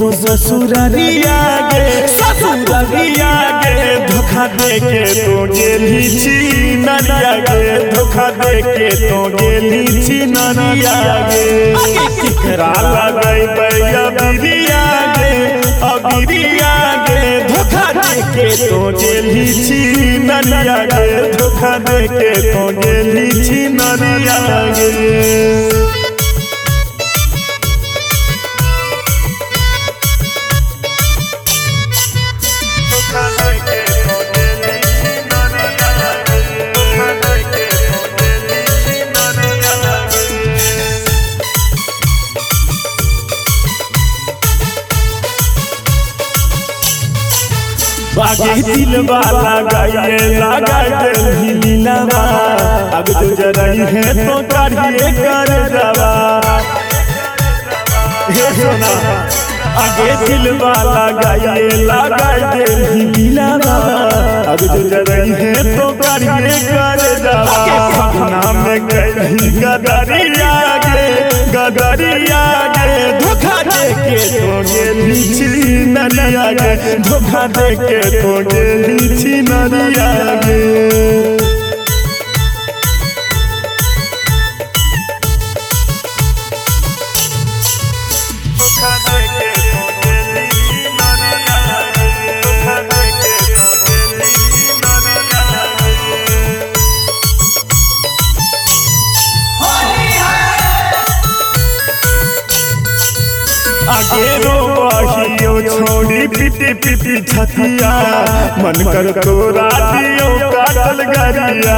हो ससुरारिया गे धोखा दे के तो गेली छिनरिया गे धोखा दे के तो गेली छिनरिया गे केकरा लगई बैया बिरिया गे धोखा दे के तो गेली छिनरिया गे धोखा दे के तो गेली छिनरिया गे। बागी दिल वाला गाये लगा दिल लीलावा अब तो जरई है तो करिए कर दवा हे सोना आगे दिल वाला गाये लगा दिल लीलावा अब तो जरई है तो करिए कर दवा नाम कहीं गदरिया गे धोखा दे के तो गेली छिनरिया गे धोखा दे के तो गेली छिनरिया गे। आगे रो बहियो छोड़ी पिटी छतिया मन कर तोरा दियो काटल गरिया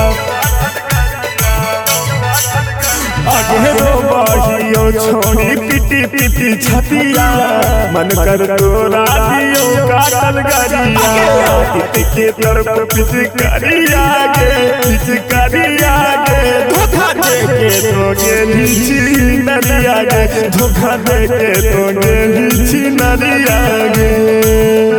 आगे रो बहियो छोड़ी पिटी छतिया मन कर तोरा दियो काटल गरिया के तरफ पिचकारिया गे धोखा दे के तो गेली छिनरिया गे धोखा दे के तो गेली छिनरिया गे।